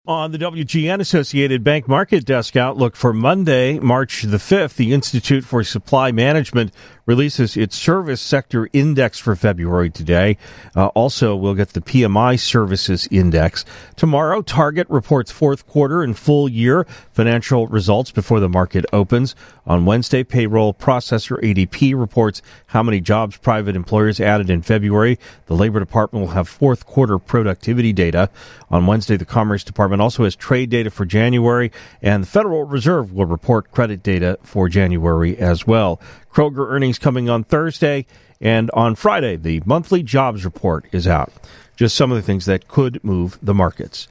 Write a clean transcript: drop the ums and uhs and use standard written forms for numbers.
On the WGN Associated Bank Market Desk outlook for Monday, March the 5th, the Institute for Supply Management releases its service sector index for February today. Also, we'll get the PMI Services Index. Tomorrow, Target reports fourth quarter and full year financial results before the market opens. On Wednesday, payroll processor ADP reports how many jobs private employers added in February. The Labor Department will have fourth quarter productivity data. On Wednesday, the Commerce Department also has trade data for January, and the Federal Reserve will report credit data for January as well. Kroger earnings coming on Thursday, and on Friday, the monthly jobs report is out. Just some of the things that could move the markets.